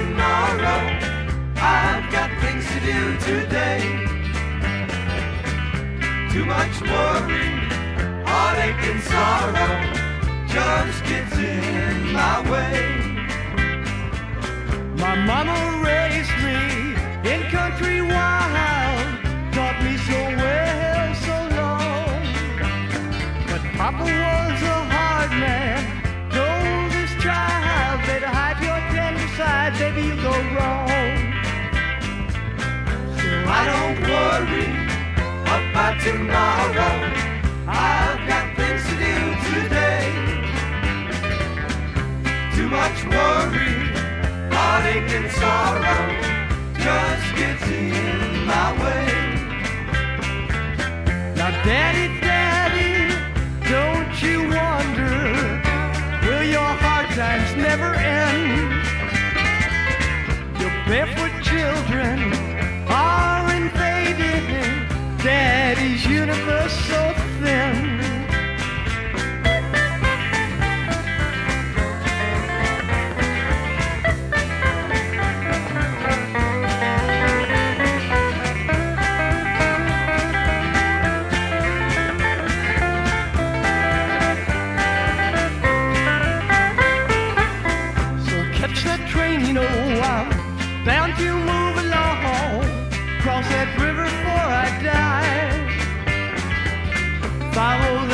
tomorrow. I've got things to do today. Too much worry, heartache and sorrow just gets in my way. My mama raised me in country wild, taught me so well, so long. But Papa was a hard man, told his child, better hide your tender side, baby, you go wrong. So I don't worry about tomorrow. I've got things to do today. Too much worry, heartache and sorrow just gets in my way. now, Daddy, Daddy, don't you wonder, will your hard times never end? Your barefoot children are invading Daddy's universe so thin. Catch that train, you know, I'm bound to move along. Cross that river before I die. Follow